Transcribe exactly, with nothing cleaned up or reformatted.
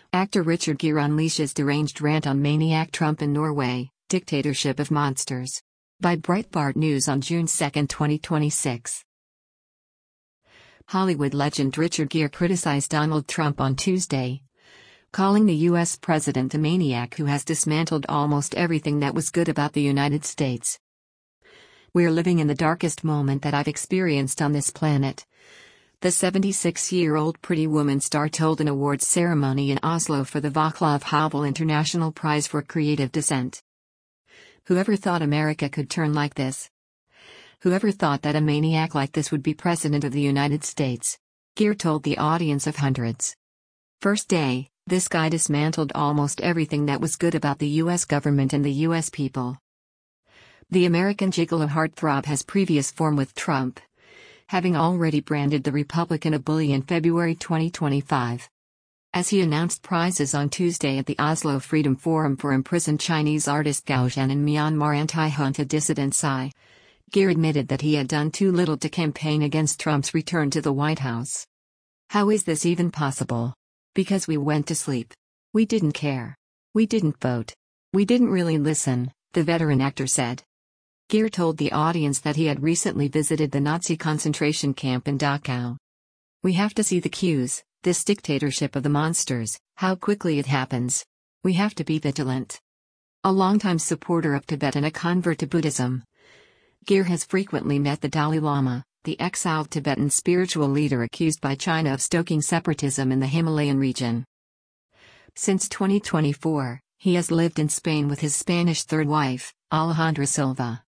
Actor Richard Gere unleashes deranged rant on maniac Trump in Norway, dictatorship of monsters. By Breitbart News on June second, twenty twenty-six. Hollywood legend Richard Gere criticized Donald Trump on Tuesday, calling the U S president a maniac who has dismantled almost everything that was good about the United States. "We're living in the darkest moment that I've experienced on this planet," the seventy-six-year-old Pretty Woman star told an awards ceremony in Oslo for the Vaclav Havel International Prize for Creative Dissent. "Whoever thought America could turn like this? Whoever thought that a maniac like this would be president of the United States?" Gere told the audience of hundreds. "First day, this guy dismantled almost everything that was good about the U S government and the U S people." The American gigolo heartthrob has previous form with Trump, having already branded the Republican a bully in February twenty twenty-five. As he announced prizes on Tuesday at the Oslo Freedom Forum for imprisoned Chinese artist Gao Zhen and Myanmar anti-junta dissident Tsai, Gere admitted that he had done too little to campaign against Trump's return to the White House. "How is this even possible? Because we went to sleep. We didn't care. We didn't vote. We didn't really listen," the veteran actor said. Gere told the audience that he had recently visited the Nazi concentration camp in Dachau. "We have to see the cues, this dictatorship of the monsters, how quickly it happens. We have to be vigilant." A longtime supporter of Tibet and a convert to Buddhism, Gere has frequently met the Dalai Lama, the exiled Tibetan spiritual leader accused by China of stoking separatism in the Himalayan region. Since twenty twenty-four, he has lived in Spain with his Spanish third wife, Alejandra Silva.